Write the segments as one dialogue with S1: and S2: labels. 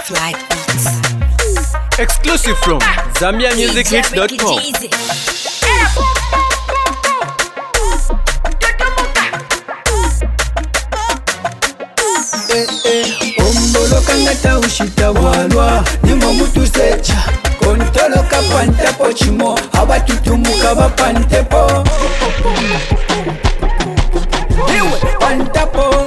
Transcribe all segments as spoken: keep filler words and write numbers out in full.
S1: Flight Beats.
S2: Exclusive from Zambia Music Hits dot com.
S3: Ombolo kangata ushita walwa Nimo mutu secha Kontolo kapanta pochimo Hawa tutumuka wapantepo Pantapo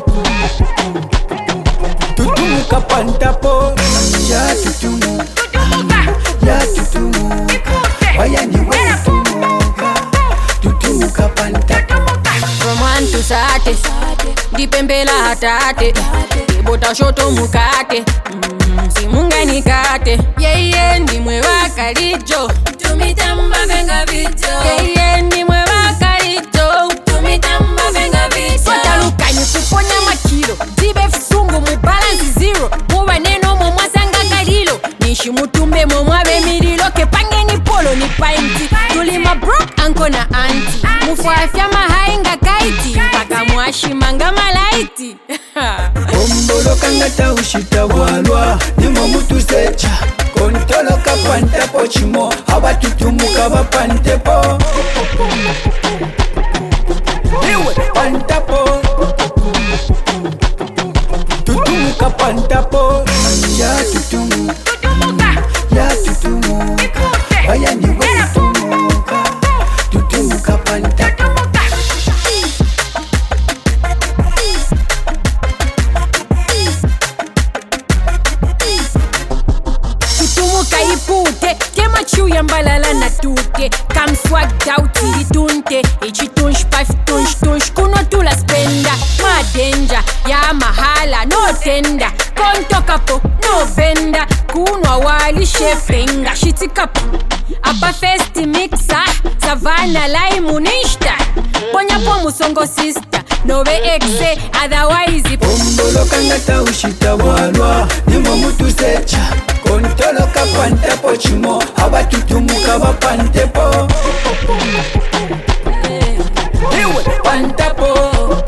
S3: Tutumuka pantapo Ya tutumu Ya tutumuka Waya niwe tutumuka Tutumuka pantapo
S4: From one to Sate, dipembela hatate, ibota shoto mukate, mm, simunga nikate. Yeye ndimwe wakalijo, tumitamba venga vito. Yeye ndimwe wakalijo, tumitamba venga vito. Swata lukanyi kuponya makilo, jibe fisungu mu balance zero. Muwa neno mu mwasanga kalilo, nishi mutumbe mu mwabe mililo. Kepange ni polo ni painti, tulima broke anko na anti. Mufuafya mahainga kaiti, mpaka mwashimanga malaiti.
S3: Ombolo kangata ushita walwa Nimo mutu secha Kontolo kapanta pochimo Hawa tutumuka wapantepo Pantapo Tutumuka pantapo Ya tutumu Ya tutumuka Waya niwe tutumuka Tutumuka pantapo
S4: Tutumuka ipute, tema chuya mbalala na tute. Kam swag dauti litunte, ichi tunsh paf tunsh tunsh. Kuno tula spenda, ma danger, ya mahala no tenda. Konto kapo, no venda, kunwa wali shepenga. Shiti kapo, apa festi mixa, savana laimu nishta. Ponya po musongo sister, no be exe, otherwise ipo.
S3: Ombolo kangata ushita walwa Nimo mutu secha Kontolo kapanta pochimo Hawa tutumuka wapantepo Pantapo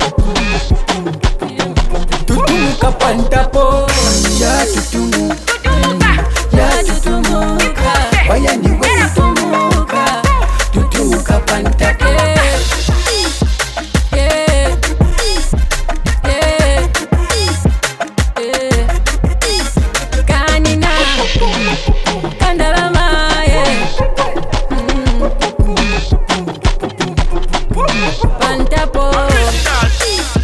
S3: Tutumuka pantapo Ya tutumu Ya tutumuka Waya niwe tutumuka Tutumuka pantapo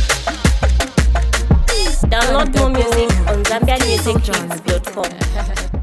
S5: Download more music on Zambia Music Hits dot com.